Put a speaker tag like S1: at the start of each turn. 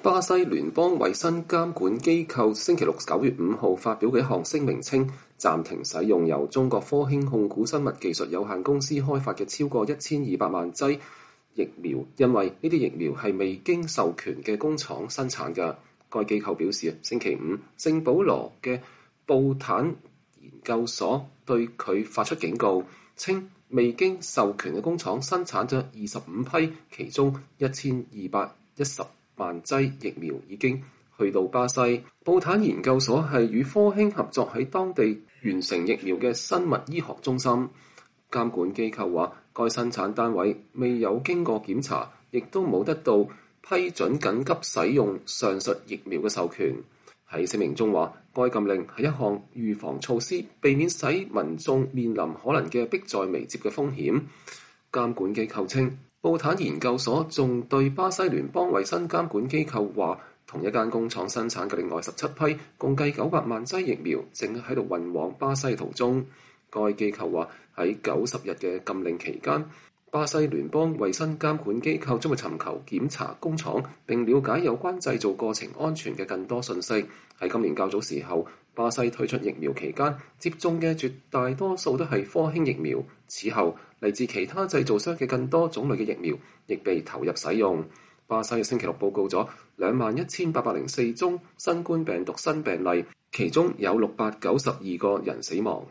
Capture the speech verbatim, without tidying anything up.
S1: 巴西聯邦衛生監管機構星期六九月五號發表嘅一項聲明稱，暫停使用由中國科興控股生物技術有限公司開發嘅超過一千二百萬劑疫苗，因為呢啲疫苗係未經授權嘅工廠生產嘅。該機構表示，星期五聖保羅嘅布坦研究所對佢發出警告，稱未經授權嘅工廠生產咗二十五批，其中一千二百一十萬劑疫苗已經去到巴西。布坦研究所係與科興合作喺當地完成疫苗嘅生物醫學中心。監管機構話，該生產單位未有經過檢查，亦都冇得到批准緊急使用上述疫苗嘅授權。喺聲明中話，該禁令係一項預防措施，避免使民眾面臨可能嘅迫在眉睫嘅風險。監管機構稱，布坦研究所仲對巴西聯邦衛生監管機構話，同一間工廠生產嘅另外十七批，共計九百萬劑疫苗正喺度運往巴西途中。該機構話，喺九十日嘅禁令期間，巴西聯邦衛生監管機構將會尋求檢查工廠並了解有關製造過程安全嘅更多信息。喺今年較早時候，巴西推出疫苗期間，接種嘅絕大多數都係科興疫苗。此後，嚟自其他製造商嘅更多種類嘅疫苗亦被投入使用。巴西星期六報告咗兩萬一千八百零四宗新冠病毒新病例，其中有六百九十二個人死亡。